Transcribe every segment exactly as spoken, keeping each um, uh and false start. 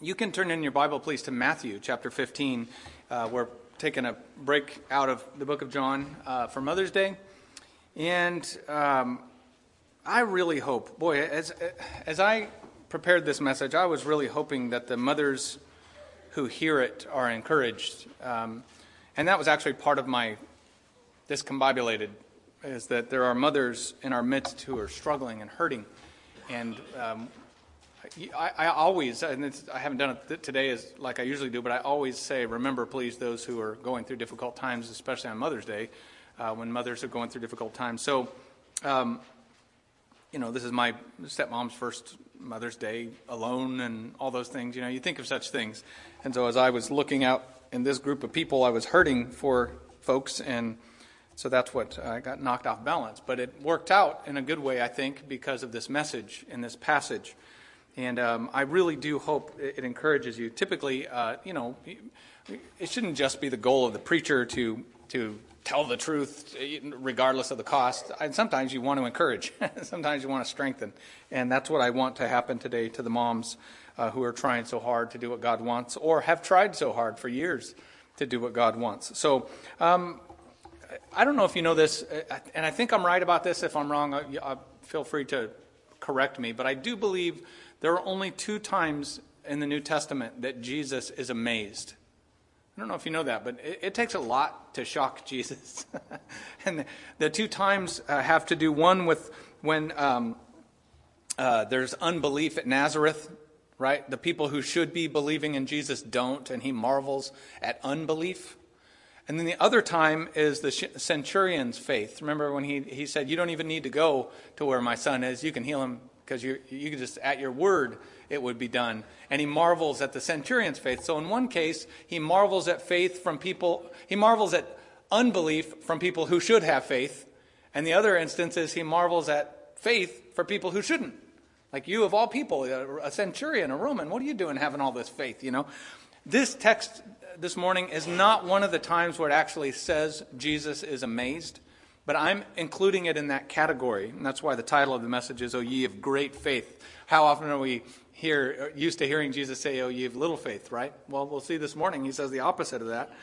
You can turn in your Bible, please, to Matthew chapter fifteen. Uh, we're taking a break out of the book of John uh, for Mother's Day. And um, I really hope, boy, as as I prepared this message, I was really hoping that the mothers who hear it are encouraged. Um, and that was actually part of my discombobulated, is that there are mothers in our midst who are struggling and hurting. And um, I, I always, and it's, I haven't done it today as like I usually do, but I always say, remember, please, those who are going through difficult times, especially on Mother's Day, uh, when mothers are going through difficult times. So, um, you know, this is my stepmom's first Mother's Day alone and all those things. You know, you think of such things. And so as I was looking out in this group of people, I was hurting for folks, and so that's what I uh, got knocked off balance. But it worked out in a good way, I think, because of this message in this passage. And um, I really do hope it, it encourages you. Typically, uh, you know, it shouldn't just be the goal of the preacher to to tell the truth regardless of the cost. And sometimes you want to encourage. Sometimes you want to strengthen. And that's what I want to happen today to the moms uh, who are trying so hard to do what God wants, or have tried so hard for years to do what God wants. So um, I don't know if you know this, and I think I'm right about this. If I'm wrong, I, I feel free to correct me. But I do believe there are only two times in the New Testament that Jesus is amazed. I don't know if you know that, but it, it takes a lot to shock Jesus. And the, the two times uh, have to do, one with when um, uh, there's unbelief at Nazareth, right? The people who should be believing in Jesus don't, and he marvels at unbelief. And then the other time is the centurion's faith. Remember when he, he said, you don't even need to go to where my son is. You can heal him because you you can just, at your word, it would be done. And he marvels at the centurion's faith. So in one case, he marvels at faith from people, he marvels at unbelief from people who should have faith. And the other instance is he marvels at faith for people who shouldn't. Like you of all people, a centurion, a Roman, what are you doing having all this faith, you know? This text this morning is not one of the times where it actually says Jesus is amazed, but I'm including it in that category, and that's why the title of the message is, O ye of great faith. How often are we here used to hearing Jesus say, O ye of little faith, right? Well, we'll see this morning he says the opposite of that.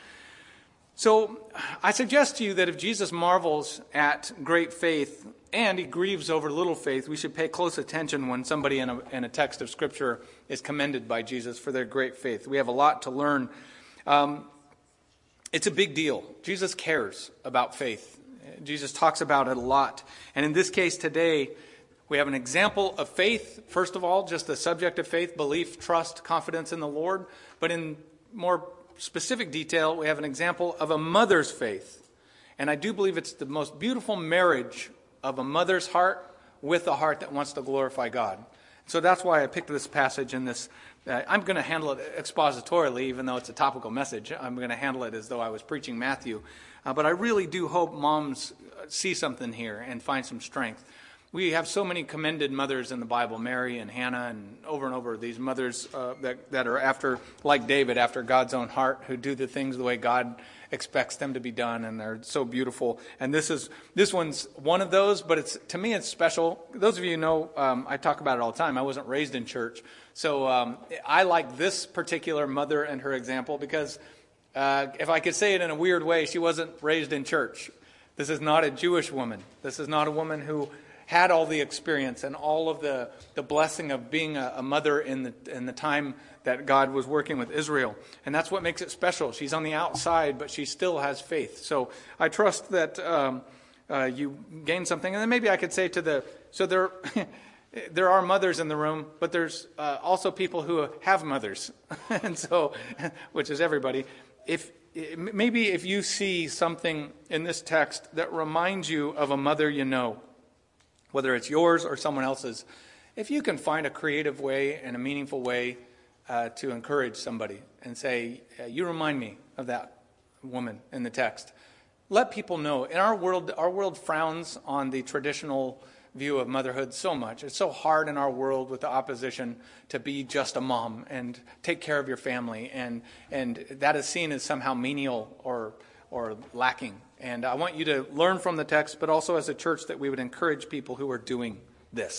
So I suggest to you that if Jesus marvels at great faith and he grieves over little faith, we should pay close attention when somebody in a, in a text of Scripture is commended by Jesus for their great faith. We have a lot to learn. Um, it's a big deal. Jesus cares about faith. Jesus talks about it a lot. And in this case today, we have an example of faith. First of all, just the subject of faith, belief, trust, confidence in the Lord. But in more specific detail, we have an example of a mother's faith. And I do believe it's the most beautiful marriage of a mother's heart with a heart that wants to glorify God. So that's why I picked this passage in this. Uh, I'm going to handle it expositorily, even though it's a topical message. I'm going to handle it as though I was preaching Matthew. Uh, but I really do hope moms see something here and find some strength. We have so many commended mothers in the Bible, Mary and Hannah, and over and over, these mothers uh, that, that are after, like David, after God's own heart, who do the things the way God expects them to be done, and they're so beautiful. And this is this one's one of those, but it's to me it's special. Those of you who know, um, I talk about it all the time. I wasn't raised in church, so um, I like this particular mother and her example because uh, if I could say it in a weird way, she wasn't raised in church. This is not a Jewish woman. This is not a woman who had all the experience and all of the, the blessing of being a, a mother in the in the time that God was working with Israel. And that's what makes it special. She's on the outside, but she still has faith. So I trust that um, uh, you gain something. And then maybe I could say to the, so there, there are mothers in the room, but there's uh, also people who have mothers. And so, which is everybody. If maybe if you see something in this text that reminds you of a mother you know, whether it's yours or someone else's, if you can find a creative way and a meaningful way uh, to encourage somebody and say, you remind me of that woman in the text. Let people know. In our world, our world frowns on the traditional view of motherhood so much. It's so hard in our world with the opposition to be just a mom and take care of your family. And and that is seen as somehow menial or or lacking. And I want you to learn from the text, but also as a church that we would encourage people who are doing this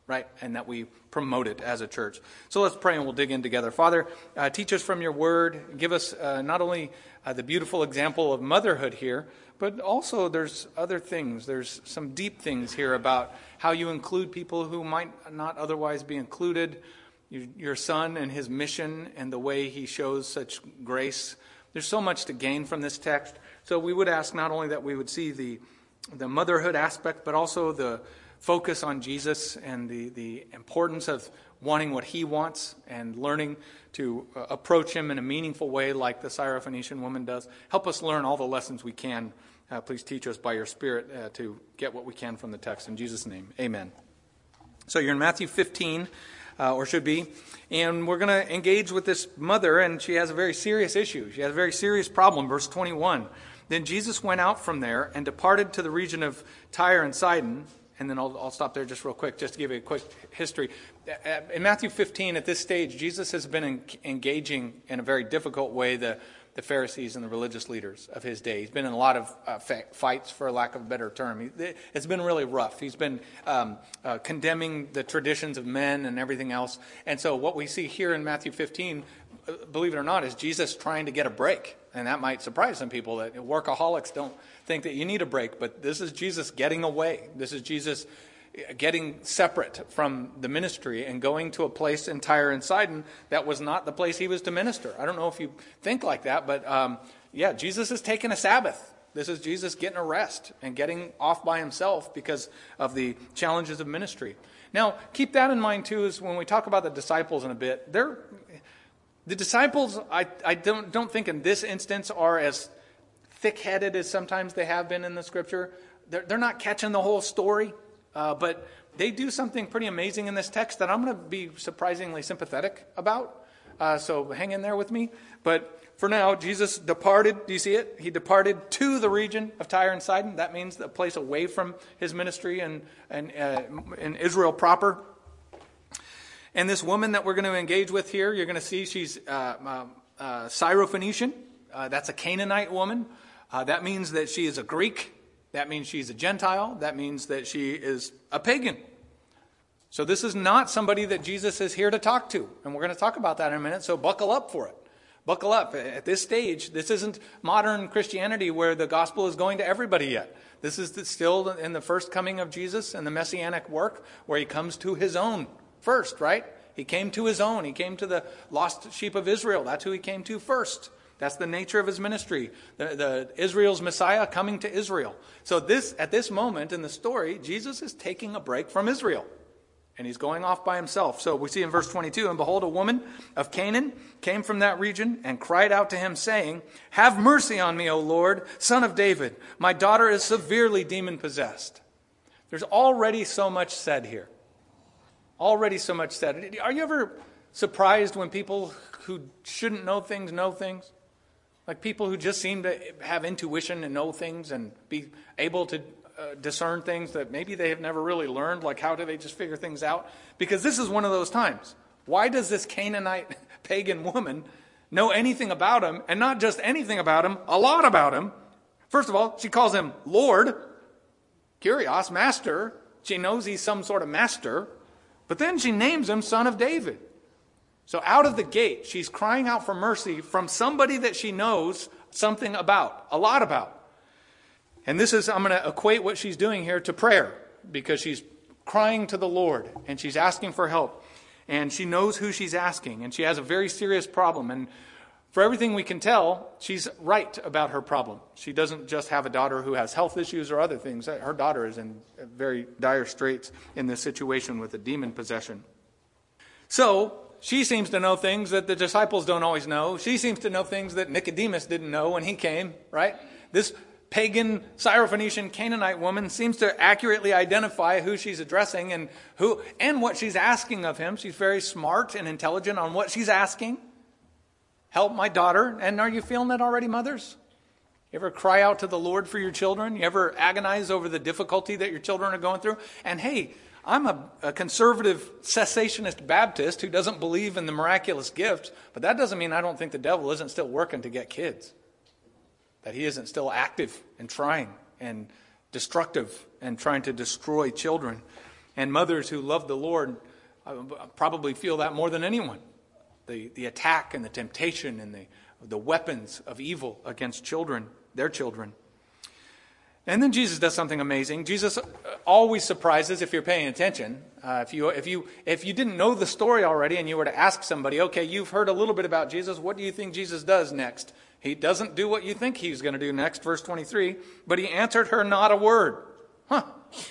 right? And that we promote it as a church. So let's pray and we'll dig in together. Father, uh, teach us from your word. Give us uh, not only uh, the beautiful example of motherhood here, but also there's other things. There's some deep things here about how you include people who might not otherwise be included. Your son and his mission and the way he shows such grace. There's so much to gain from this text. So we would ask not only that we would see the the motherhood aspect, but also the focus on Jesus and the, the importance of wanting what he wants and learning to uh, approach him in a meaningful way like the Syrophoenician woman does. Help us learn all the lessons we can. Uh, please teach us by your Spirit uh, to get what we can from the text. In Jesus' name, amen. So you're in Matthew fifteen, uh, or should be, and we're going to engage with this mother, and she has a very serious issue. She has a very serious problem, verse twenty-one. Then Jesus went out from there and departed to the region of Tyre and Sidon. And then I'll, I'll stop there just real quick, just to give you a quick history. In Matthew fifteen, at this stage, Jesus has been en- engaging in a very difficult way the, the Pharisees and the religious leaders of his day. He's been in a lot of uh, fa- fights, for lack of a better term. He, it's been really rough. He's been um, uh, condemning the traditions of men and everything else. And so what we see here in Matthew fifteen, believe it or not, is Jesus trying to get a break. And that might surprise some people that workaholics don't think that you need a break. But this is Jesus getting away. This is Jesus getting separate from the ministry and going to a place in Tyre and Sidon that was not the place he was to minister. I don't know if you think like that, but um, yeah, Jesus is taking a Sabbath. This is Jesus getting a rest and getting off by himself because of the challenges of ministry. Now, keep that in mind too, is when we talk about the disciples in a bit, they're... The disciples, I, I don't, don't think in this instance are as thick-headed as sometimes they have been in the Scripture. They're, they're not catching the whole story, uh, but they do something pretty amazing in this text that I'm going to be surprisingly sympathetic about. Uh, so hang in there with me. But for now, Jesus departed. Do you see it? He departed to the region of Tyre and Sidon. That means a place away from his ministry and, and uh, in Israel proper. And this woman that we're going to engage with here, you're going to see she's uh, uh, uh, Syrophoenician. Uh, that's a Canaanite woman. Uh, that means that she is a Greek. That means she's a Gentile. That means that she is a pagan. So this is not somebody that Jesus is here to talk to. And we're going to talk about that in a minute, so buckle up for it. Buckle up. At this stage, this isn't modern Christianity where the gospel is going to everybody yet. This is still in the first coming of Jesus and the messianic work where he comes to his own. First, right? He came to his own. He came to the lost sheep of Israel. That's who he came to first. That's the nature of his ministry. The, the Israel's Messiah coming to Israel. So this, at this moment in the story, Jesus is taking a break from Israel. And he's going off by himself. So we see in verse twenty-two, and behold, a woman of Canaan came from that region and cried out to him, saying, "Have mercy on me, O Lord, Son of David. My daughter is severely demon-possessed." There's already so much said here. Already so much said. Are you ever surprised when people who shouldn't know things know things? Like people who just seem to have intuition and know things and be able to uh, discern things that maybe they have never really learned. Like how do they just figure things out? Because this is one of those times. Why does this Canaanite pagan woman know anything about him? And not just anything about him, a lot about him. First of all, she calls him Lord, Kyrios, master. She knows he's some sort of master. But then she names him Son of David. So out of the gate, she's crying out for mercy from somebody that she knows something about, a lot about. And this is, I'm going to equate what she's doing here to prayer, because she's crying to the Lord and she's asking for help. And she knows who she's asking, and she has a very serious problem. And for everything we can tell, she's right about her problem. She doesn't just have a daughter who has health issues or other things. Her daughter is in very dire straits in this situation with a demon possession. So she seems to know things that the disciples don't always know. She seems to know things that Nicodemus didn't know when he came, right? This pagan Syrophoenician Canaanite woman seems to accurately identify who she's addressing and who and what she's asking of him. She's very smart and intelligent on what she's asking. Help my daughter. And are you feeling that already, mothers? You ever cry out to the Lord for your children? You ever agonize over the difficulty that your children are going through? And hey, I'm a, a conservative cessationist Baptist who doesn't believe in the miraculous gifts, but that doesn't mean I don't think the devil isn't still working to get kids. That he isn't still active and trying and destructive and trying to destroy children. And mothers who love the Lord uh, probably feel that more than anyone. The, the attack and the temptation and the, the weapons of evil against children, their children. And then Jesus does something amazing. Jesus always surprises if you're paying attention. Uh, if you if you if you didn't know the story already and you were to ask somebody, okay, you've heard a little bit about Jesus. What do you think Jesus does next? He doesn't do what you think he's going to do next, verse twenty-three. But he answered her not a word. Huh.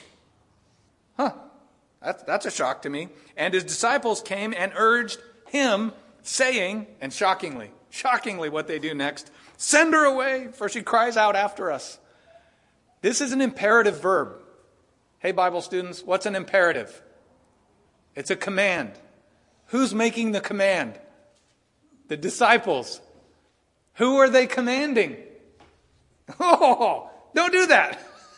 Huh. That's, that's a shock to me. And his disciples came and urged him, saying, and shockingly, shockingly what they do next, send her away, for she cries out after us. This is an imperative verb. Hey, Bible students, what's an imperative? It's a command. Who's making the command? The disciples. Who are they commanding? Oh, don't do that.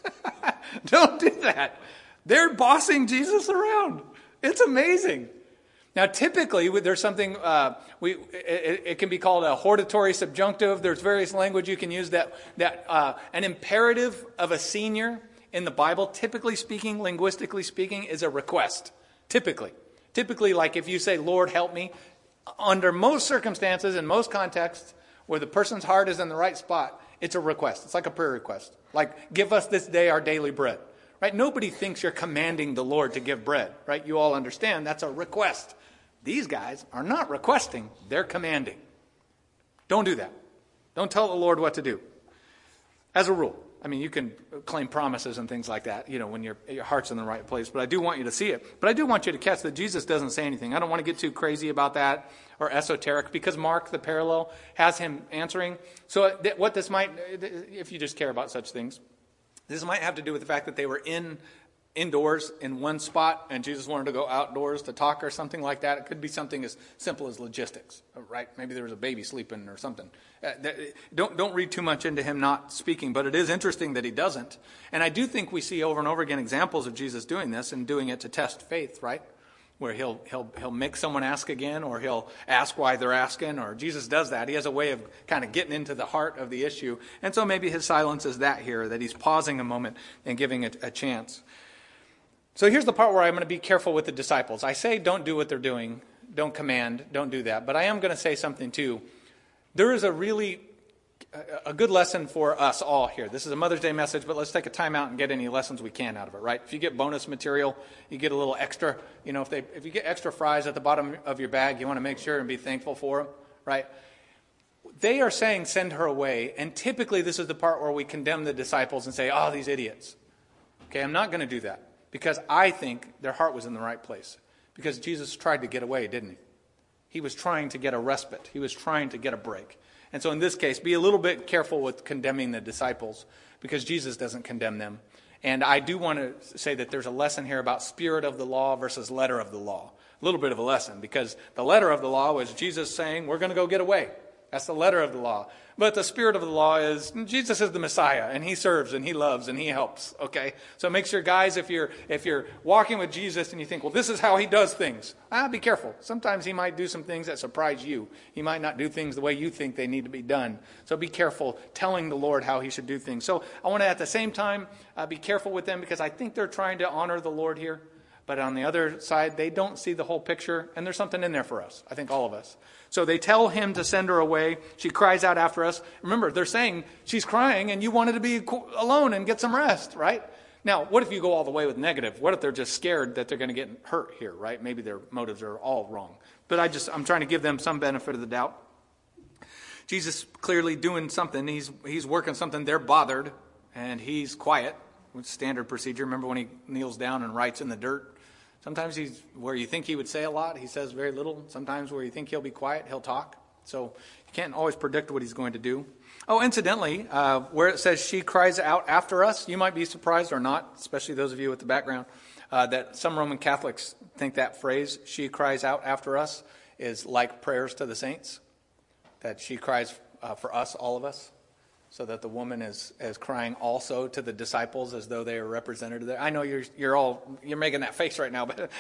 Don't do that. They're bossing Jesus around. It's amazing. Now, typically, there's something, uh, we it, it can be called a hortatory subjunctive. There's various language you can use that, that uh, an imperative of a senior in the Bible, typically speaking, linguistically speaking, is a request. Typically. Typically, like if you say, Lord, help me, under most circumstances, in most contexts, where the person's heart is in the right spot, it's a request. It's like a prayer request. Like, give us this day our daily bread. Right? Nobody thinks you're commanding the Lord to give bread. Right? You all understand that's a request. These guys are not requesting, they're commanding. Don't do that. Don't tell the Lord what to do. As a rule. I mean, you can claim promises and things like that, you know, when your, your heart's in the right place. But I do want you to see it. But I do want you to catch that Jesus doesn't say anything. I don't want to get too crazy about that or esoteric, because Mark, the parallel, has him answering. So th- what this might, if you just care about such things, this might have to do with the fact that they were in indoors in one spot and Jesus wanted to go outdoors to talk or something like that. It could be something as simple as logistics, right? Maybe there was a baby sleeping or something. Uh, th- don't don't read too much into him not speaking, but it is interesting that he doesn't. And I do think we see over and over again examples of Jesus doing this and doing it to test faith, right? Where he'll he'll he'll make someone ask again, or he'll ask why they're asking, or Jesus does that. He has a way of kind of getting into the heart of the issue. And so maybe his silence is that here, that he's pausing a moment and giving it a chance. So here's the part where I'm going to be careful with the disciples. I say don't do what they're doing. Don't command. Don't do that. But I am going to say something too. There is a really, a good lesson for us all here. This is a Mother's Day message, but let's take a time out and get any lessons we can out of it, right? If you get bonus material, you get a little extra. You know, if they, if you get extra fries at the bottom of your bag, you want to make sure and be thankful for them, right? They are saying send her away. And typically this is the part where we condemn the disciples and say, oh, these idiots. Okay, I'm not going to do that. Because I think their heart was in the right place. Because Jesus tried to get away, didn't he? He was trying to get a respite. He was trying to get a break. And so in this case, be a little bit careful with condemning the disciples, because Jesus doesn't condemn them. And I do want to say that there's a lesson here about spirit of the law versus letter of the law. A little bit of a lesson, because the letter of the law was Jesus saying, we're going to go get away. That's the letter of the law. But the spirit of the law is Jesus is the Messiah, and he serves and he loves and he helps. Okay, so make sure, guys, if you're if you're walking with Jesus and you think, well, this is how he does things, ah, be careful. Sometimes he might do some things that surprise you. He might not do things the way you think they need to be done. So be careful telling the Lord how he should do things. So I want to at the same time uh, be careful with them, because I think they're trying to honor the Lord here. But on the other side, they don't see the whole picture, and there's something in there for us. I think all of us. So they tell him to send her away. She cries out after us. Remember, they're saying she's crying and you wanted to be alone and get some rest, right? Now, what if you go all the way with negative? What if they're just scared that they're going to get hurt here, right? Maybe their motives are all wrong. But I just, I'm trying to give them some benefit of the doubt. Jesus clearly doing something. He's he's working something. They're bothered, and he's quiet. It's standard procedure. Remember when he kneels down and writes in the dirt? Sometimes he's where you think he would say a lot, he says very little. Sometimes where you think he'll be quiet, he'll talk. So you can't always predict what he's going to do. Oh, incidentally, uh, where it says she cries out after us, you might be surprised or not, especially those of you with the background, uh, that some Roman Catholics think that phrase, she cries out after us, is like prayers to the saints. That she cries uh, for us, all of us. So that the woman is, is crying also to the disciples as though they are represented there. I know you're you're all you're making that face right now, but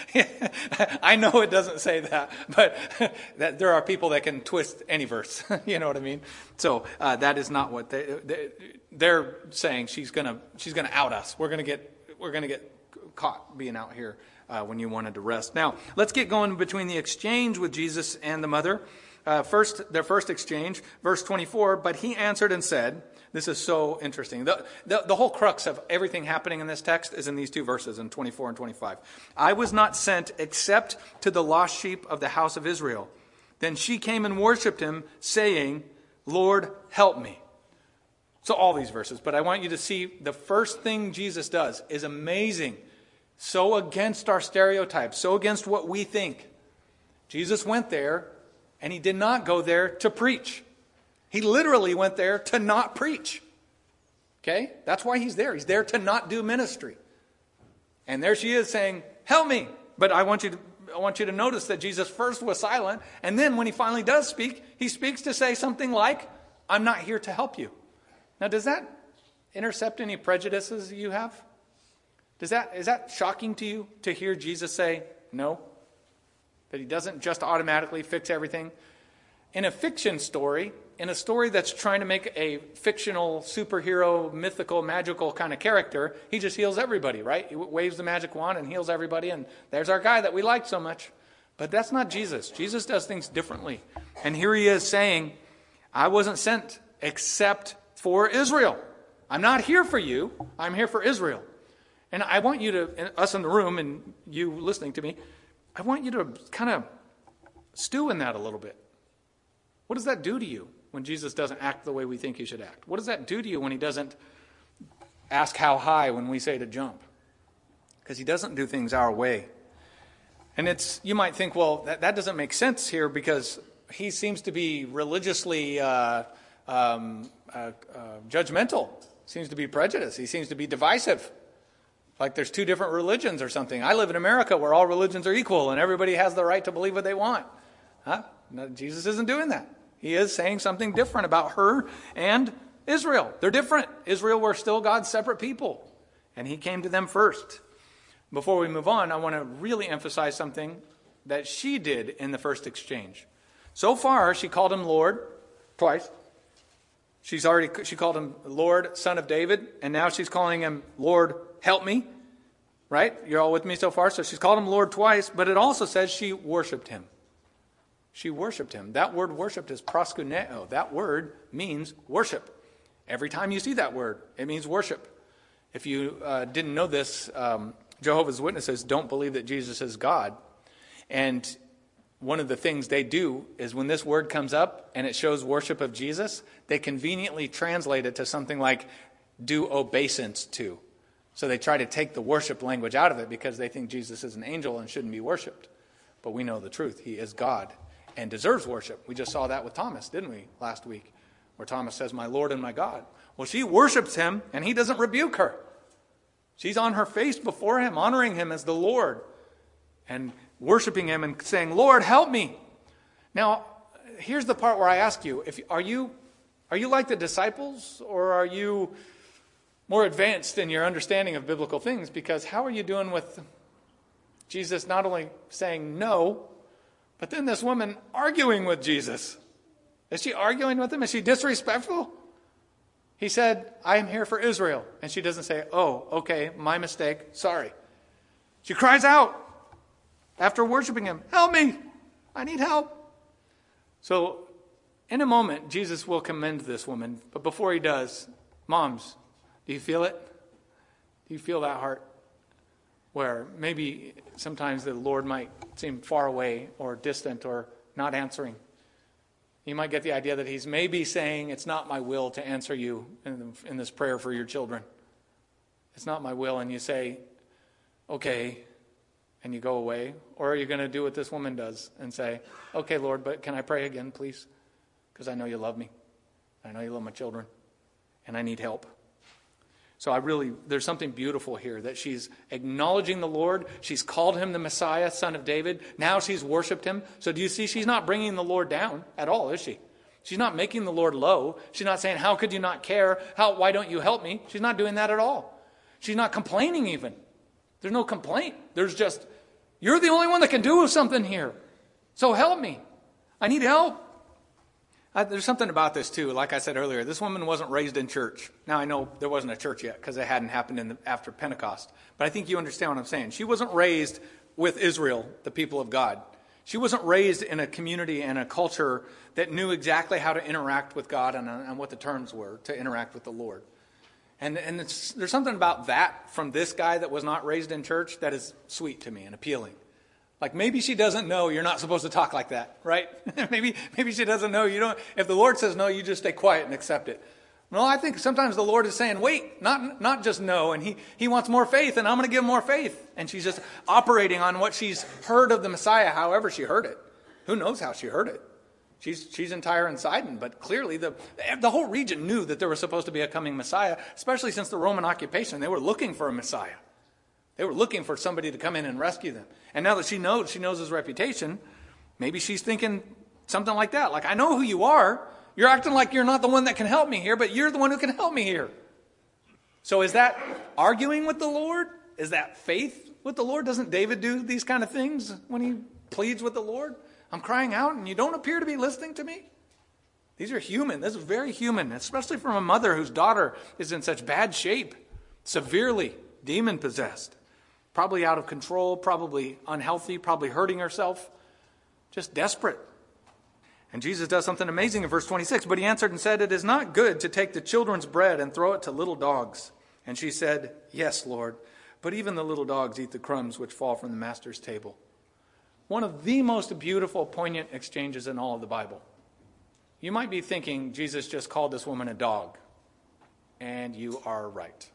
I know it doesn't say that. But that there are people that can twist any verse. You know what I mean? So uh, that is not what they, they they're saying. She's gonna she's gonna out us. We're gonna get we're gonna get caught being out here uh, when you wanted to rest. Now, let's get going between the exchange with Jesus and the mother. Uh, first, their first exchange, verse twenty-four, but he answered and said, this is so interesting. The, the, the whole crux of everything happening in this text is in these two verses, in twenty-four and twenty-five. I was not sent except to the lost sheep of the house of Israel. Then she came and worshipped him, saying, Lord, help me. So all these verses, but I want you to see the first thing Jesus does is amazing. So against our stereotypes, so against what we think. Jesus went there, and he did not go there to preach. He literally went there to not preach. Okay? That's why he's there. He's there to not do ministry. And there she is saying, help me. But I want you to, I want you to notice that Jesus first was silent, and then when he finally does speak, he speaks to say something like, I'm not here to help you. Now, does that intercept any prejudices you have? Does that, is that shocking to you to hear Jesus say no? That he doesn't just automatically fix everything? In a fiction story, in a story that's trying to make a fictional, superhero, mythical, magical kind of character, he just heals everybody, right? He waves the magic wand and heals everybody, and there's our guy that we like so much. But that's not Jesus. Jesus does things differently. And here he is saying, I wasn't sent except for Israel. I'm not here for you. I'm here for Israel. And I want you to, us in the room and you listening to me, I want you to kind of stew in that a little bit. What does that do to you when Jesus doesn't act the way we think he should act? What does that do to you when he doesn't ask how high when we say to jump? Because he doesn't do things our way. And it's, you might think, well, that, that doesn't make sense here because he seems to be religiously uh, um, uh, uh, judgmental, seems to be prejudiced. He seems to be divisive. Like there's two different religions or something. I live in America where all religions are equal and everybody has the right to believe what they want. Huh? No, Jesus isn't doing that. He is saying something different about her and Israel. They're different. Israel were still God's separate people. And he came to them first. Before we move on, I want to really emphasize something that she did in the first exchange. So far, she called him Lord twice. She's already she called him Lord, Son of David, and now she's calling him Lord, help me. Right? You're all with me so far? So she's called him Lord twice, but it also says she worshiped him. She worshiped him. That word worshipped is proskuneo. That word means worship. Every time you see that word, it means worship. If you uh, didn't know this, um, Jehovah's Witnesses don't believe that Jesus is God. And one of the things they do is when this word comes up and it shows worship of Jesus, they conveniently translate it to something like do obeisance to. So they try to take the worship language out of it because they think Jesus is an angel and shouldn't be worshipped. But we know the truth. He is God and deserves worship. We just saw that with Thomas, didn't we, last week? Where Thomas says, my Lord and my God. Well, she worships him and he doesn't rebuke her. She's on her face before him, honoring him as the Lord and worshiping him and saying, Lord, help me. Now, here's the part where I ask you, if are you are you like the disciples or are you more advanced in your understanding of biblical things? Because how are you doing with Jesus not only saying no, but then this woman arguing with Jesus? Is she arguing with him? Is she disrespectful? He said, I am here for Israel. And she doesn't say, oh, okay, my mistake, sorry. She cries out after worshiping him, help me, I need help. So in a moment, Jesus will commend this woman. But before he does, moms, do you feel it? Do you feel that heart? Where maybe sometimes the Lord might seem far away or distant or not answering. You might get the idea that he's maybe saying, it's not my will to answer you in, in this prayer for your children. It's not my will. And you say, okay, and you go away. Or are you going to do what this woman does and say, okay, Lord, but can I pray again, please? Because I know you love me. I know you love my children. And I need help. So I really, there's something beautiful here that she's acknowledging the Lord. She's called him the Messiah, Son of David. Now she's worshiped him. So do you see, she's not bringing the Lord down at all, is she? She's not making the Lord low. She's not saying, how could you not care? How, why don't you help me? She's not doing that at all. She's not complaining even. There's no complaint. There's just, you're the only one that can do something here. So help me. I need help. Uh, there's something about this too. Like I said earlier, this woman wasn't raised in church. Now I know there wasn't a church yet because it hadn't happened in the, after Pentecost. But I think you understand what I'm saying. She wasn't raised with Israel, the people of God. She wasn't raised in a community and a culture that knew exactly how to interact with God and, and what the terms were to interact with the Lord. And, and it's, there's something about that from this guy that was not raised in church that is sweet to me and appealing. Like maybe she doesn't know you're not supposed to talk like that, right? maybe maybe she doesn't know you don't. If the Lord says no, you just stay quiet and accept it. No, I think sometimes the Lord is saying, wait, not not just no, and he, he wants more faith, and I'm going to give him more faith. And she's just operating on what she's heard of the Messiah, however she heard it. Who knows how she heard it? She's she's in Tyre and Sidon, but clearly the the whole region knew that there was supposed to be a coming Messiah, especially since the Roman occupation. They were looking for a Messiah. They were looking for somebody to come in and rescue them. And now that she knows, she knows his reputation, maybe she's thinking something like that. Like, I know who you are. You're acting like you're not the one that can help me here, but you're the one who can help me here. So is that arguing with the Lord? Is that faith with the Lord? Doesn't David do these kind of things when he pleads with the Lord? I'm crying out and you don't appear to be listening to me? These are human. This is very human, especially from a mother whose daughter is in such bad shape, severely demon-possessed, probably out of control, probably unhealthy, probably hurting herself, just desperate. And Jesus does something amazing in verse twenty-six. But he answered and said, it is not good to take the children's bread and throw it to little dogs. And she said, yes, Lord, but even the little dogs eat the crumbs which fall from the master's table. One of the most beautiful, poignant exchanges in all of the Bible. You might be thinking Jesus just called this woman a dog. And you are right.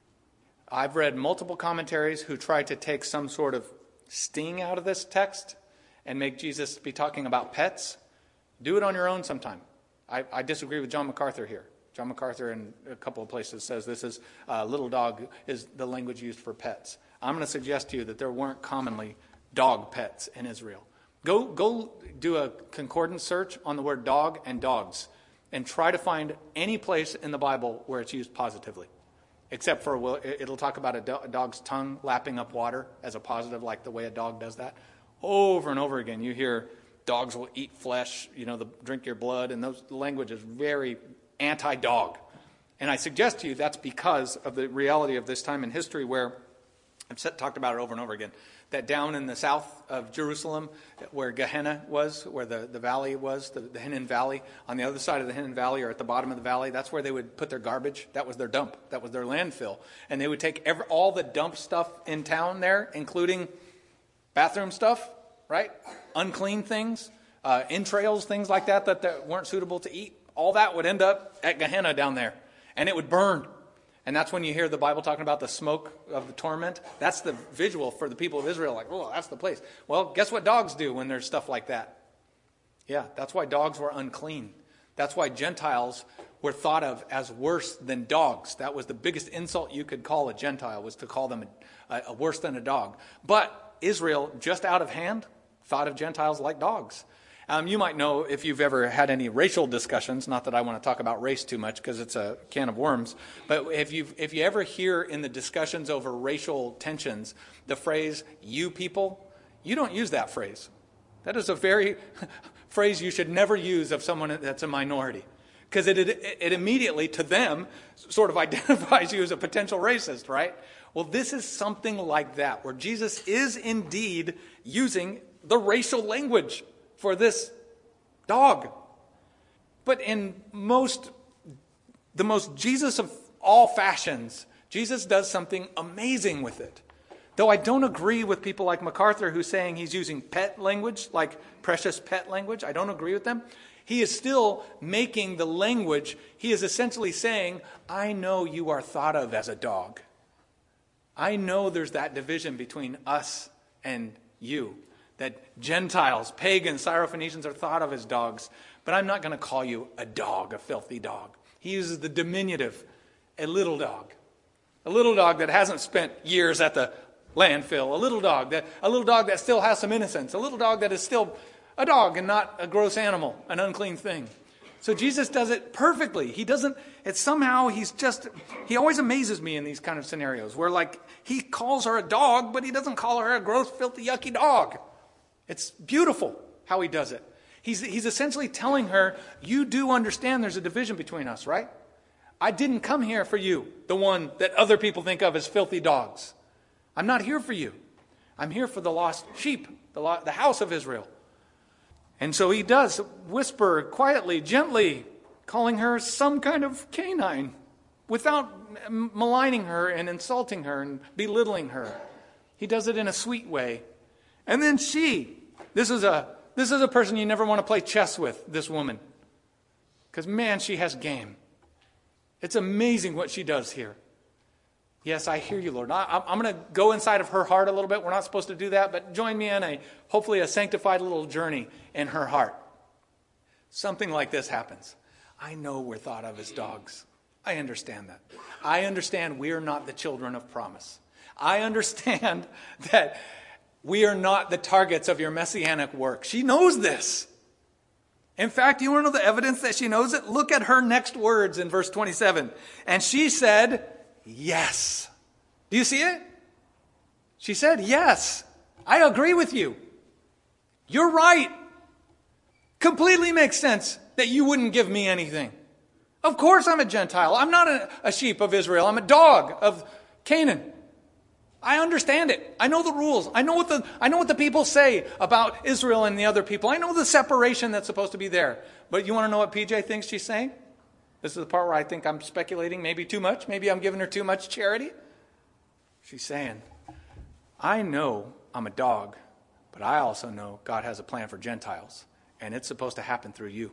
I've read multiple commentaries who try to take some sort of sting out of this text and make Jesus be talking about pets. Do it on your own sometime. I, I disagree with John MacArthur here. John MacArthur in a couple of places says this is uh, little dog is the language used for pets. I'm going to suggest to you that there weren't commonly dog pets in Israel. Go go do a concordance search on the word dog and dogs and try to find any place in the Bible where it's used positively. Except for, well, it'll talk about a, do- a dog's tongue lapping up water as a positive, like the way a dog does that. Over and over again, you hear dogs will eat flesh, you know, the, drink your blood, and those language is very anti-dog. And I suggest to you that's because of the reality of this time in history where, I've said, talked about it over and over again, that down in the south of Jerusalem, where Gehenna was, where the, the valley was, the, the Hinnom Valley, on the other side of the Hinnom Valley or at the bottom of the valley, that's where they would put their garbage. That was their dump. That was their landfill. And they would take every, all the dump stuff in town there, including bathroom stuff, right? Unclean things, uh, entrails, things like that, that that weren't suitable to eat. All that would end up at Gehenna down there. And it would burn. And that's when you hear the Bible talking about the smoke of the torment. That's the visual for the people of Israel. Like, oh, that's the place. Well, guess what dogs do when there's stuff like that? Yeah, that's why dogs were unclean. That's why Gentiles were thought of as worse than dogs. That was the biggest insult you could call a Gentile, was to call them a, a worse than a dog. But Israel, just out of hand, thought of Gentiles like dogs. Um, you might know if you've ever had any racial discussions, not that I want to talk about race too much because it's a can of worms, but if you if you ever hear in the discussions over racial tensions the phrase, you people, you don't use that phrase. That is a very phrase you should never use of someone that's a minority, because it, it, it immediately, to them, sort of identifies you as a potential racist, right? Well, this is something like that, where Jesus is indeed using the racial language for this dog. But in most, the most Jesus of all fashions, Jesus does something amazing with it. Though I don't agree with people like MacArthur who's saying he's using pet language, like precious pet language. I don't agree with them. He is still making the language, he is essentially saying, I know you are thought of as a dog. I know there's that division between us and you. That Gentiles, pagans, Syrophoenicians are thought of as dogs. But I'm not going to call you a dog, a filthy dog. He uses the diminutive, a little dog. A little dog that hasn't spent years at the landfill. A little dog that a little dog that still has some innocence. A little dog that is still a dog and not a gross animal, an unclean thing. So Jesus does it perfectly. He doesn't, it's somehow, he's just, he always amazes me in these kind of scenarios where like he calls her a dog, but he doesn't call her a gross, filthy, yucky dog. It's beautiful how he does it. He's, he's essentially telling her, you do understand there's a division between us, right? I didn't come here for you, the one that other people think of as filthy dogs. I'm not here for you. I'm here for the lost sheep, the, lo- the house of Israel. And so he does whisper quietly, gently, calling her some kind of canine without maligning her and insulting her and belittling her. He does it in a sweet way. And then she, this is a this is a person you never want to play chess with, this woman. Because man, she has game. It's amazing what she does here. Yes, I hear you, Lord. I, I'm going to go inside of her heart a little bit. We're not supposed to do that, but join me in a, hopefully a sanctified little journey in her heart. Something like this happens. I know we're thought of as dogs. I understand that. I understand we are not the children of promise. I understand that we are not the targets of your messianic work. She knows this. In fact, you want to know the evidence that she knows it? Look at her next words in verse twenty-seven. And she said, yes. Do you see it? She said, yes. I agree with you. You're right. Completely makes sense that you wouldn't give me anything. Of course I'm a Gentile. I'm not a, a sheep of Israel. I'm a dog of Canaan. I understand it. I know the rules. I know what the I know what the people say about Israel and the other people. I know the separation that's supposed to be there. But you want to know what P J thinks she's saying? This is the part where I think I'm speculating maybe too much. Maybe I'm giving her too much charity. She's saying, I know I'm a dog, but I also know God has a plan for Gentiles, and it's supposed to happen through you.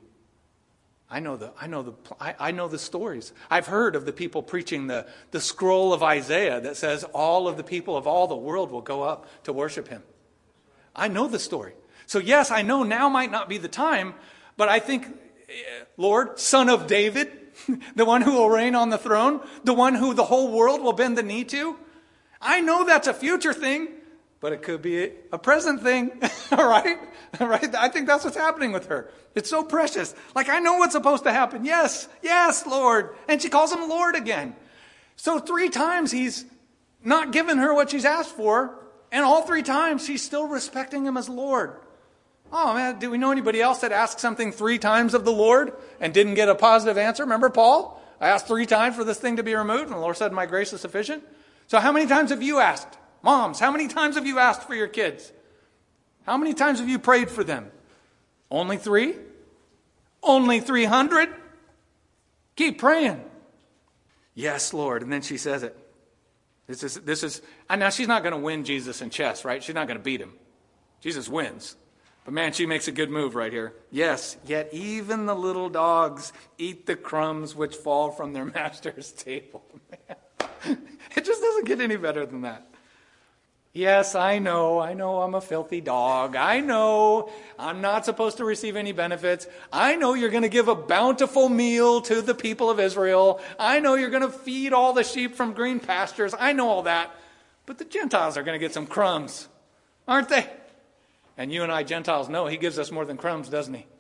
I know the I know the I, I know the stories. I've heard of the people preaching the, the scroll of Isaiah that says all of the people of all the world will go up to worship him. I know the story. So yes, I know now might not be the time, but I think, Lord, Son of David, the one who will reign on the throne, the one who the whole world will bend the knee to, I know that's a future thing, but it could be a present thing, all right? All right? I think that's what's happening with her. It's so precious. Like, I know what's supposed to happen. Yes, yes, Lord. And she calls him Lord again. So three times he's not given her what she's asked for, and all three times she's still respecting him as Lord. Oh, man, do we know anybody else that asked something three times of the Lord and didn't get a positive answer? Remember Paul? I asked three times for this thing to be removed, and the Lord said, my grace is sufficient. So how many times have you asked? Moms, how many times have you asked for your kids? How many times have you prayed for them? Only three? Only three hundred? Keep praying. Yes, Lord. And then she says it. This is, this is, and now she's not going to win Jesus in chess, right? She's not going to beat him. Jesus wins. But man, she makes a good move right here. Yes, yet even the little dogs eat the crumbs which fall from their master's table. Man, it just doesn't get any better than that. Yes, I know. I know I'm a filthy dog. I know I'm not supposed to receive any benefits. I know you're going to give a bountiful meal to the people of Israel. I know you're going to feed all the sheep from green pastures. I know all that. But the Gentiles are going to get some crumbs, aren't they? And you and I, Gentiles, know he gives us more than crumbs, doesn't he?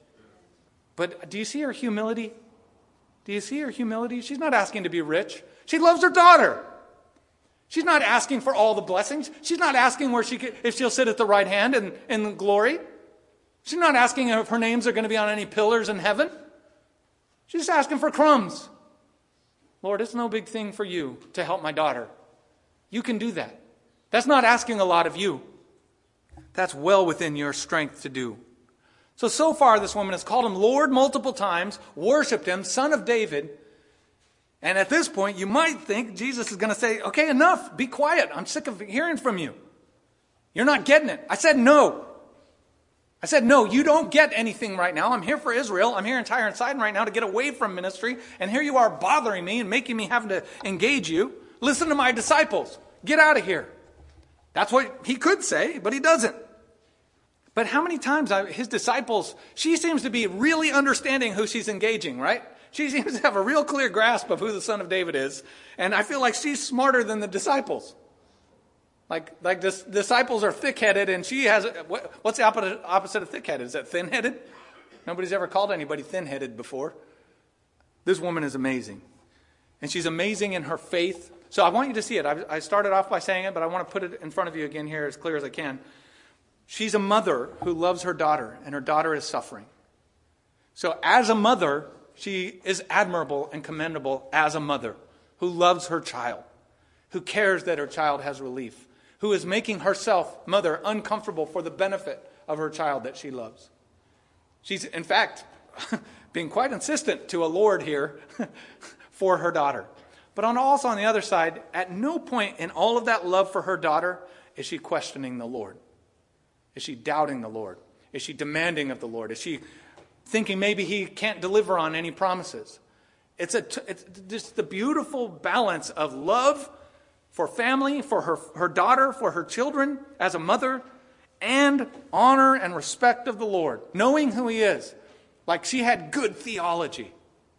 But do you see her humility? Do you see her humility? She's not asking to be rich. She loves her daughter. She's not asking for all the blessings. She's not asking where she could, if she'll sit at the right hand in, in glory. She's not asking if her names are going to be on any pillars in heaven. She's just asking for crumbs. Lord, it's no big thing for you to help my daughter. You can do that. That's not asking a lot of you. That's well within your strength to do. So, so far this woman has called him Lord multiple times, worshipped him, Son of David. And at this point, you might think Jesus is going to say, okay, enough, be quiet. I'm sick of hearing from you. You're not getting it. I said no. I said, no, you don't get anything right now. I'm here for Israel. I'm here in Tyre and Sidon right now to get away from ministry. And here you are bothering me and making me having to engage you. Listen to my disciples. Get out of here. That's what he could say, but he doesn't. But how many times I, his disciples, she seems to be really understanding who she's engaging, right? She seems to have a real clear grasp of who the Son of David is. And I feel like she's smarter than the disciples. Like, like the disciples are thick-headed, and she has, what, what's the opposite, opposite of thick-headed? Is that thin-headed? Nobody's ever called anybody thin-headed before. This woman is amazing. And she's amazing in her faith. So I want you to see it. I, I started off by saying it, but I want to put it in front of you again here as clear as I can. She's a mother who loves her daughter, and her daughter is suffering. So as a mother, she is admirable and commendable as a mother who loves her child, who cares that her child has relief, who is making herself, mother, uncomfortable for the benefit of her child that she loves. She's, in fact, being quite insistent to a lord here for her daughter. But on also on the other side, at no point in all of that love for her daughter is she questioning the Lord. Is she doubting the Lord? Is she demanding of the Lord? Is she thinking maybe he can't deliver on any promises? It's, a, it's just the beautiful balance of love for family, for her, her daughter, for her children as a mother, and honor and respect of the Lord, knowing who he is. Like she had good theology.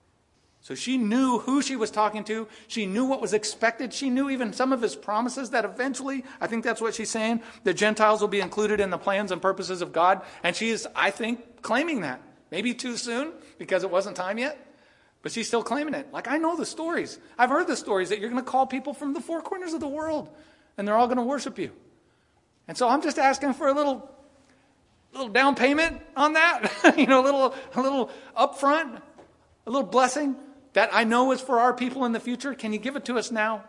So she knew who she was talking to. She knew what was expected. She knew even some of his promises that eventually, I think that's what she's saying, the Gentiles will be included in the plans and purposes of God. And she is, I think, claiming that. Maybe too soon because it wasn't time yet. But she's still claiming it. Like, I know the stories. I've heard the stories that you're going to call people from the four corners of the world. And they're all going to worship you. And so I'm just asking for a little, little down payment on that. you know, a little, a little upfront, a little blessing that I know is for our people in the future. Can you give it to us now?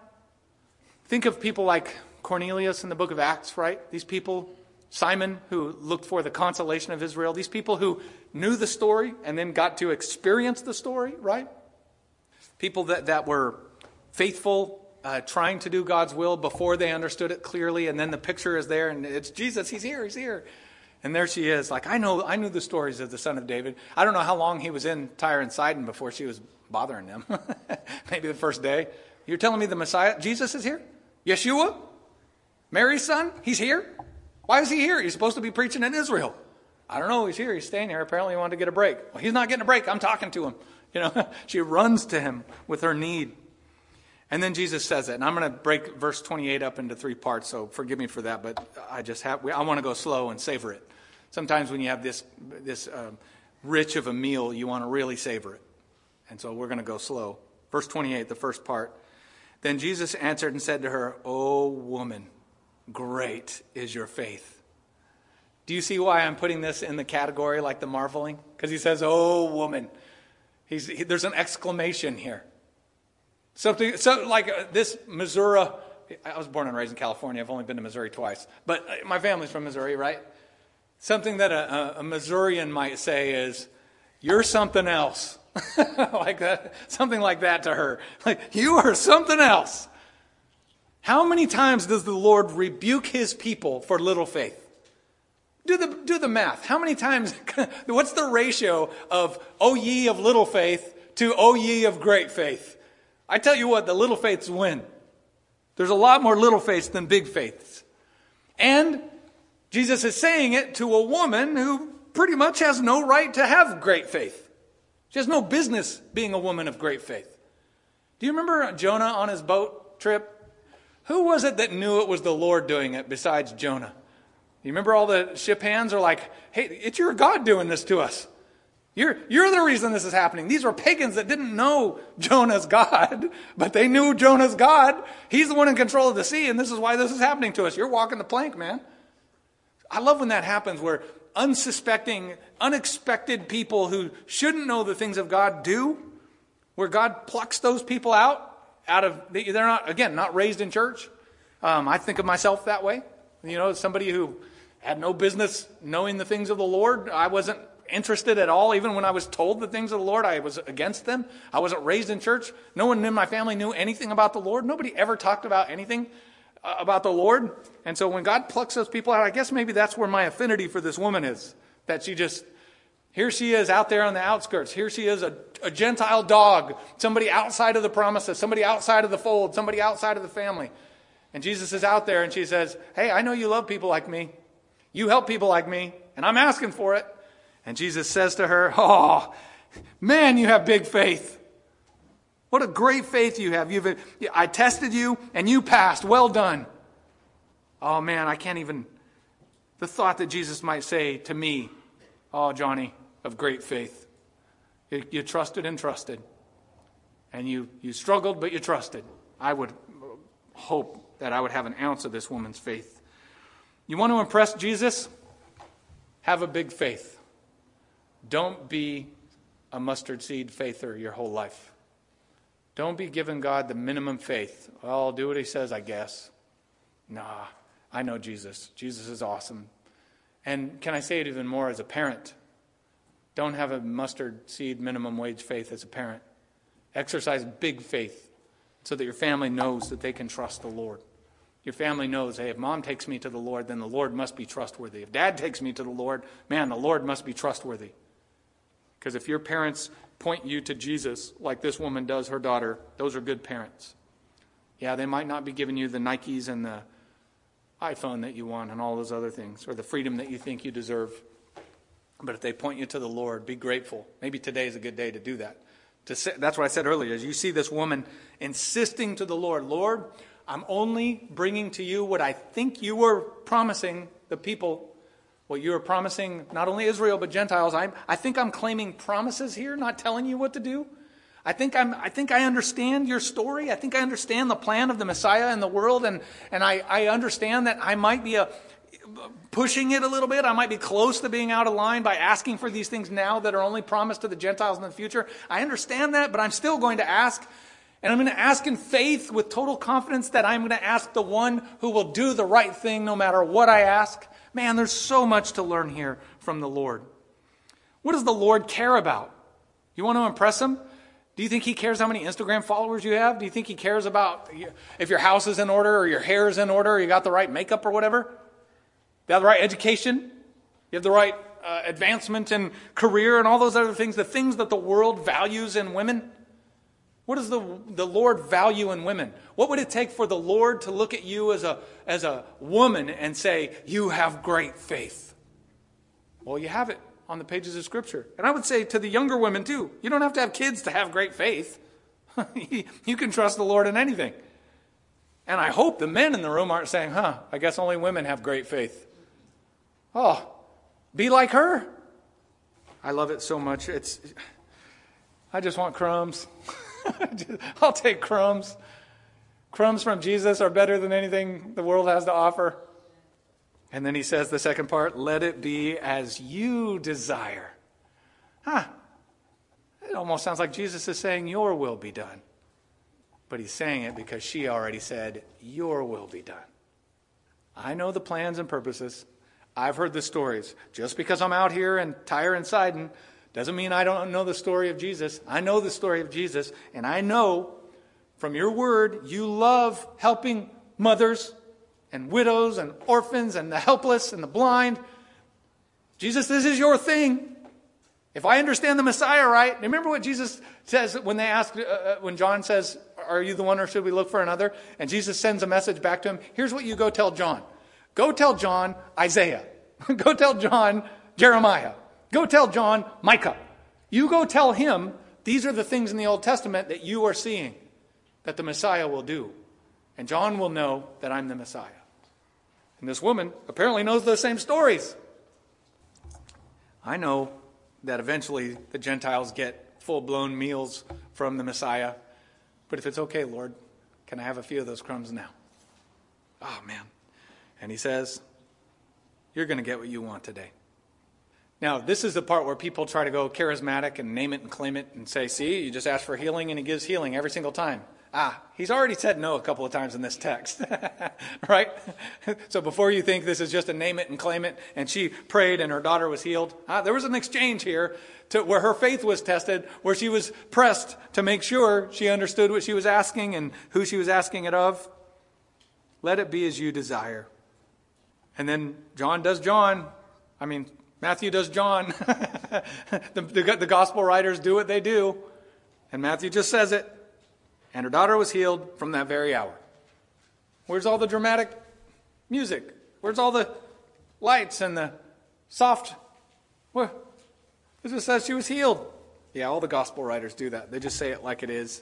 Think of people like Cornelius in the book of Acts, right? These people, Simon, who looked for the consolation of Israel. These people who knew the story and then got to experience the story, right? People that, that were faithful, uh, trying to do God's will before they understood it clearly. And then the picture is there and it's Jesus. He's here. He's here. And there she is. Like, I know, I knew the stories of the son of David. I don't know how long he was in Tyre and Sidon before she was bothering them. Maybe the first day. You're telling me the Messiah, Jesus is here? Yeshua? Mary's son? He's here? Why is he here? He's supposed to be preaching in Israel. I don't know. He's here. He's staying here. Apparently he wanted to get a break. Well, he's not getting a break. I'm talking to him. You know, she runs to him with her need. And then Jesus says it. And I'm going to break verse twenty-eight up into three parts. So forgive me for that. But I just have, I want to go slow and savor it. Sometimes when you have this, this um, rich of a meal, you want to really savor it. And so we're going to go slow. Verse twenty-eight, the first part. Then Jesus answered and said to her, "O woman, great is your faith." Do you see why I'm putting this in the category like the marveling? Because he says, "Oh, woman." He's, he, there's an exclamation here. Something so like uh, this Missouri. I was born and raised in California. I've only been to Missouri twice. But uh, my family's from Missouri, right? Something that a, a, a Missourian might say is, "You're something else." like that, something like that to her. Like, you are something else. How many times does the Lord rebuke his people for little faith? Do the, do the math. How many times, what's the ratio of "O ye of little faith" to "O ye of great faith"? I tell you what, the little faiths win. There's a lot more little faiths than big faiths. And Jesus is saying it to a woman who pretty much has no right to have great faith. She has no business being a woman of great faith. Do you remember Jonah on his boat trip? Who was it that knew it was the Lord doing it besides Jonah? You remember all the ship hands are like, "Hey, it's your God doing this to us. You're, you're the reason this is happening." These were pagans that didn't know Jonah's God, but they knew Jonah's God. He's the one in control of the sea, and this is why this is happening to us. You're walking the plank, man. I love when that happens, where unsuspecting, unexpected people who shouldn't know the things of God do, where God plucks those people out, out of, they're not, again, not raised in church. Um, I think of myself that way. You know, somebody who had no business knowing the things of the Lord. I wasn't interested at all. Even when I was told the things of the Lord, I was against them. I wasn't raised in church. No one in my family knew anything about the Lord. Nobody ever talked about anything about the Lord. And so when God plucks those people out, I guess maybe that's where my affinity for this woman is. That she just, here she is out there on the outskirts. Here she is, a, a Gentile dog. Somebody outside of the promises. Somebody outside of the fold. Somebody outside of the family. And Jesus is out there and she says, "Hey, I know you love people like me. You help people like me. And I'm asking for it." And Jesus says to her, "Oh, man, you have big faith. What a great faith you have. You've, I tested you and you passed. Well done." Oh man, I can't even, the thought that Jesus might say to me, "Oh, Johnny, of great faith. You, you trusted and trusted. And you, you struggled, but you trusted." I would hope that I would have an ounce of this woman's faith. You want to impress Jesus? Have a big faith. Don't be a mustard seed faither your whole life. Don't be giving God the minimum faith. Well, I'll do what he says, I guess. Nah. I know Jesus. Jesus is awesome. And can I say it even more as a parent? Don't have a mustard seed minimum wage faith as a parent. Exercise big faith so that your family knows that they can trust the Lord. Your family knows, hey, if mom takes me to the Lord, then the Lord must be trustworthy. If dad takes me to the Lord, man, the Lord must be trustworthy. Because if your parents point you to Jesus like this woman does her daughter, those are good parents. Yeah, they might not be giving you the Nikes and the iPhone that you want and all those other things, or the freedom that you think you deserve. But if they point you to the Lord, be grateful. Maybe today is a good day to do that. To say, that's what I said earlier. As you see this woman insisting to the Lord, Lord, I'm only bringing to you what I think you were promising the people, what you were promising not only Israel but Gentiles. I, I think I'm claiming promises here, not telling you what to do. I think I'm. I think I understand your story. I think I understand the plan of the Messiah in the world, and and I, I understand that I might be a, pushing it a little bit. I might be close to being out of line by asking for these things now that are only promised to the Gentiles in the future. I understand that, but I'm still going to ask, and I'm going to ask in faith with total confidence that I'm going to ask the one who will do the right thing no matter what I ask. Man, there's so much to learn here from the Lord. What does the Lord care about? You want to impress him? Do you think he cares how many Instagram followers you have? Do you think he cares about if your house is in order or your hair is in order or you got the right makeup or whatever? You have the right education? You have the right uh, advancement in career and all those other things, the things that the world values in women? What does the, the Lord value in women? What would it take for the Lord to look at you as a, as a woman and say, you have great faith? Well, you have it on the pages of Scripture. And I would say to the younger women too, you don't have to have kids to have great faith. You can trust the Lord in anything. And I hope the men in the room aren't saying, huh, I guess only women have great faith. Oh, be like her. I love it so much. It's, I just want crumbs. I'll take crumbs. Crumbs from Jesus are better than anything the world has to offer. And then he says the second part, let it be as you desire. Huh. It almost sounds like Jesus is saying, your will be done. But he's saying it because she already said, your will be done. I know the plans and purposes. I've heard the stories. Just because I'm out here in Tyre and Sidon doesn't mean I don't know the story of Jesus. I know the story of Jesus. And I know from your word, you love helping mothers and widows and orphans and the helpless and the blind. Jesus, this is your thing. If I understand the Messiah right, remember what Jesus says when they ask, uh, when John says, are you the one or should we look for another? And Jesus sends a message back to him. Here's what you go tell John. Go tell John Isaiah. Go tell John Jeremiah. Go tell John Micah. You go tell him these are the things in the Old Testament that you are seeing that the Messiah will do. And John will know that I'm the Messiah. And this woman apparently knows those same stories. I know that eventually the Gentiles get full-blown meals from the Messiah. But if it's okay, Lord, can I have a few of those crumbs now? Oh, man. And he says, you're going to get what you want today. Now, this is the part where people try to go charismatic and name it and claim it and say, see, you just ask for healing and he gives healing every single time. Ah, he's already said no a couple of times in this text, right? So before you think this is just a name it and claim it, and she prayed and her daughter was healed, ah, there was an exchange here to where her faith was tested, where she was pressed to make sure she understood what she was asking and who she was asking it of. Let it be as you desire. And then John does John. I mean, Matthew does John. the, the, the gospel writers do what they do. And Matthew just says it. And her daughter was healed from that very hour. Where's all the dramatic music? Where's all the lights and the soft? Where? It just says she was healed. Yeah, all the gospel writers do that. They just say it like it is.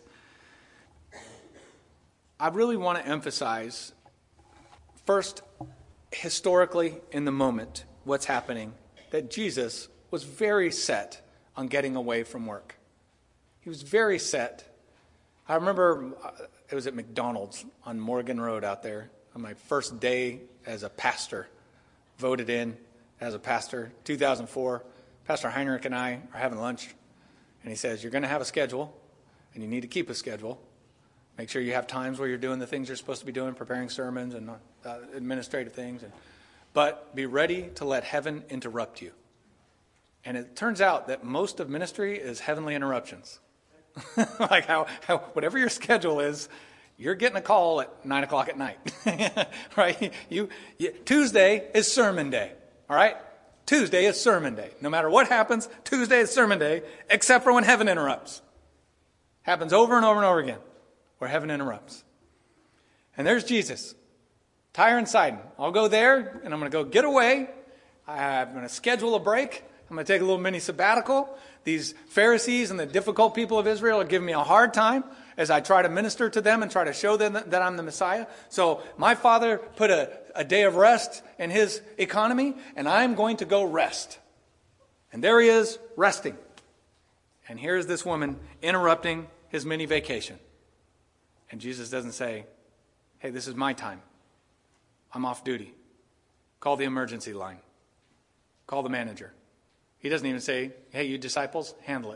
I really want to emphasize, first, historically in the moment, what's happening, that Jesus was very set on getting away from work. He was very set. I remember it was at McDonald's on Morgan Road out there on my first day as a pastor, voted in as a pastor, two thousand four. Pastor Heinrich and I are having lunch, and he says, you're going to have a schedule, and you need to keep a schedule. Make sure you have times where you're doing the things you're supposed to be doing, preparing sermons and uh, administrative things. And, but be ready to let heaven interrupt you. And it turns out that most of ministry is heavenly interruptions. Like how, how, whatever your schedule is, you're getting a call at nine o'clock at night, right? You, you Tuesday is sermon day, all right? Tuesday is sermon day. No matter what happens, Tuesday is sermon day, except for when heaven interrupts. Happens over and over and over again, where heaven interrupts. And there's Jesus, Tyre and Sidon. I'll go there, and I'm going to go get away. I'm going to schedule a break. I'm going to take a little mini sabbatical. These Pharisees and the difficult people of Israel are giving me a hard time as I try to minister to them and try to show them that I'm the Messiah. So my Father put a, a day of rest in his economy, and I'm going to go rest. And there he is, resting. And here's this woman interrupting his mini vacation. And Jesus doesn't say, hey, this is my time. I'm off duty. Call the emergency line. Call the manager. He doesn't even say, hey, you disciples, handle it.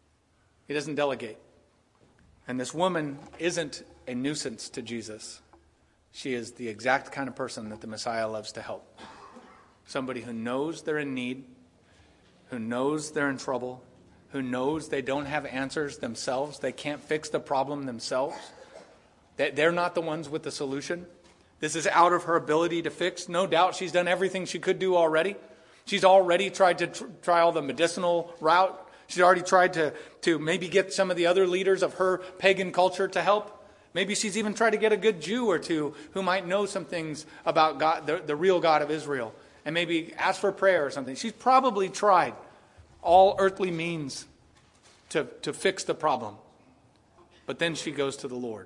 He doesn't delegate. And this woman isn't a nuisance to Jesus. She is the exact kind of person that the Messiah loves to help. Somebody who knows they're in need, who knows they're in trouble, who knows they don't have answers themselves. They can't fix the problem themselves. They're not the ones with the solution. This is out of her ability to fix. No doubt she's done everything she could do already. She's already tried to tr- try all the medicinal route. She's already tried to, to maybe get some of the other leaders of her pagan culture to help. Maybe she's even tried to get a good Jew or two who might know some things about God, the, the real God of Israel, and maybe ask for prayer or something. She's probably tried all earthly means to, to fix the problem. But then she goes to the Lord,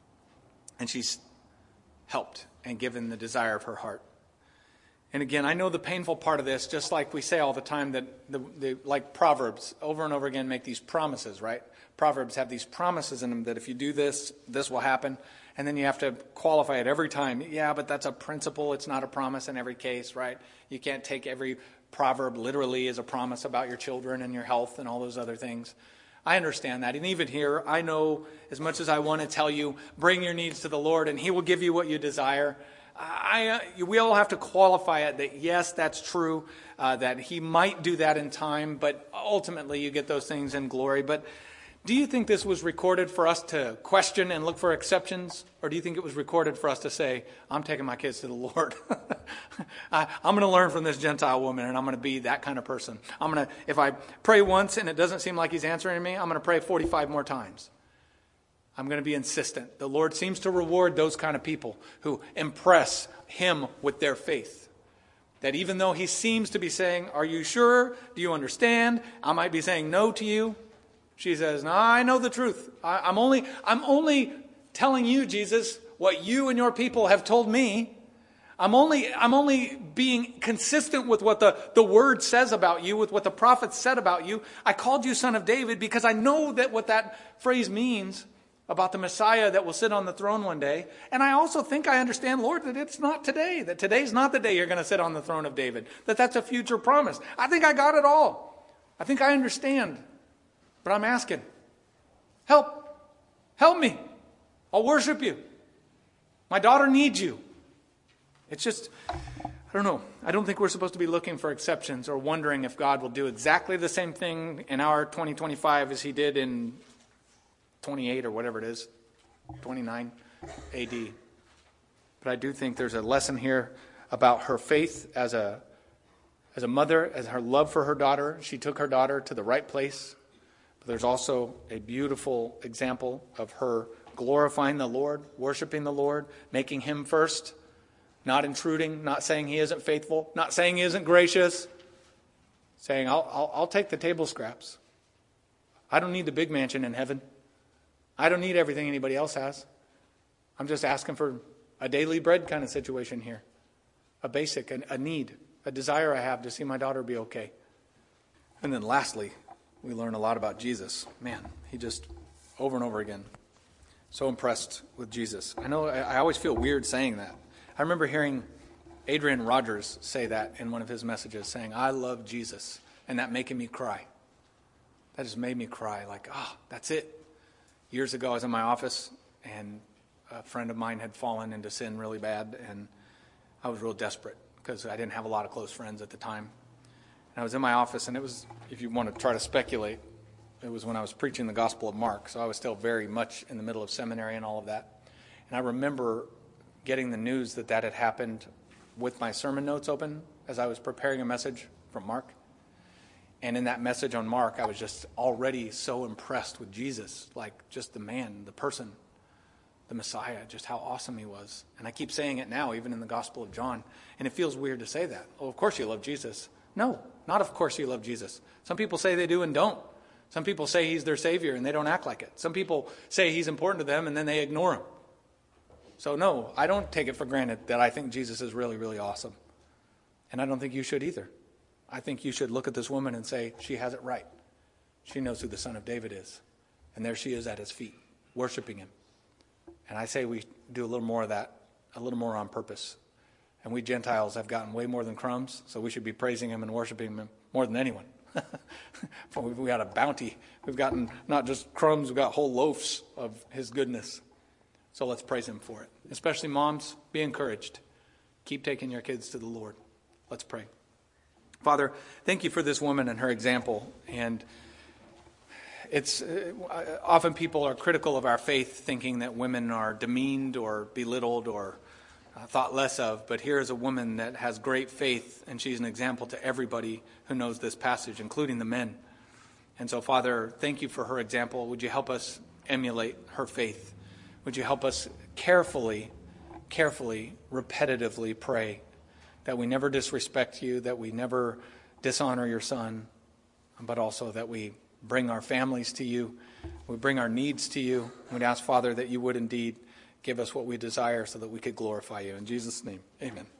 and she's helped and given the desire of her heart. And again, I know the painful part of this, just like we say all the time that, the, the, like Proverbs, over and over again make these promises, right? Proverbs have these promises in them that if you do this, this will happen. And then you have to qualify it every time. Yeah, but that's a principle. It's not a promise in every case, right? You can't take every proverb literally as a promise about your children and your health and all those other things. I understand that. And even here, I know as much as I want to tell you, bring your needs to the Lord and he will give you what you desire. I, uh, we all have to qualify it that, yes, that's true, uh, that he might do that in time, but ultimately you get those things in glory. But do you think this was recorded for us to question and look for exceptions? Or do you think it was recorded for us to say, I'm taking my kids to the Lord. I, I'm going to learn from this Gentile woman, and I'm going to be that kind of person. I'm going to, if I pray once and it doesn't seem like he's answering me, I'm going to pray forty-five more times. I'm going to be insistent. The Lord seems to reward those kind of people who impress him with their faith. That even though he seems to be saying, are you sure? Do you understand? I might be saying no to you. She says, no, I know the truth. I, I'm only, I'm only telling you, Jesus, what you and your people have told me. I'm only, I'm only being consistent with what the, the word says about you, with what the prophets said about you. I called you son of David because I know that what that phrase means about the Messiah that will sit on the throne one day. And I also think I understand, Lord, that it's not today, that today's not the day you're going to sit on the throne of David, that that's a future promise. I think I got it all. I think I understand. But I'm asking, help, help me. I'll worship you. My daughter needs you. It's just, I don't know. I don't think we're supposed to be looking for exceptions or wondering if God will do exactly the same thing in our twenty twenty-five as he did in twenty-eight or whatever it is, twenty-nine A D. But I do think there's a lesson here about her faith as a as a mother, as her love for her daughter. She took her daughter to the right place. But there's also a beautiful example of her glorifying the Lord, worshiping the Lord, making him first, not intruding, not saying he isn't faithful, not saying he isn't gracious, saying, I'll, I'll, I'll take the table scraps. I don't need the big mansion in heaven. I don't need everything anybody else has. I'm just asking for a daily bread kind of situation here. A basic, a, a need, a desire I have to see my daughter be okay. And then lastly, we learn a lot about Jesus. Man, he just, over and over again, so impressed with Jesus. I know I, I always feel weird saying that. I remember hearing Adrian Rogers say that in one of his messages, saying, I love Jesus, and that making me cry. That just made me cry, like, ah, oh, that's it. Years ago, I was in my office, and a friend of mine had fallen into sin really bad, and I was real desperate because I didn't have a lot of close friends at the time. And I was in my office, and it was, if you want to try to speculate, it was when I was preaching the Gospel of Mark, so I was still very much in the middle of seminary and all of that. And I remember getting the news that that had happened with my sermon notes open as I was preparing a message from Mark. And in that message on Mark, I was just already so impressed with Jesus, like just the man, the person, the Messiah, just how awesome he was. And I keep saying it now, even in the Gospel of John. And it feels weird to say that. Oh, of course you love Jesus. No, not of course you love Jesus. Some people say they do and don't. Some people say he's their Savior and they don't act like it. Some people say he's important to them and then they ignore him. So no, I don't take it for granted that I think Jesus is really, really awesome. And I don't think you should either. I think you should look at this woman and say, she has it right. She knows who the Son of David is. And there she is at his feet, worshiping him. And I say we do a little more of that, a little more on purpose. And we Gentiles have gotten way more than crumbs, so we should be praising him and worshiping him more than anyone. We've got a bounty. We've gotten not just crumbs, we've got whole loaves of his goodness. So let's praise him for it. Especially moms, be encouraged. Keep taking your kids to the Lord. Let's pray. Father, thank you for this woman and her example. And it's uh, often people are critical of our faith, thinking that women are demeaned or belittled or uh, thought less of. But here is a woman that has great faith, and she's an example to everybody who knows this passage, including the men. And so, Father, thank you for her example. Would you help us emulate her faith? Would you help us carefully, carefully, repetitively pray that we never disrespect you, that we never dishonor your Son, but also that we bring our families to you, we bring our needs to you. We'd ask, Father, that you would indeed give us what we desire so that we could glorify you. In Jesus' name, amen.